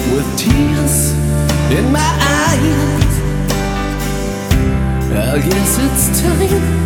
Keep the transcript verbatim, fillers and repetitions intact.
with tears in my eyes. I guess it's time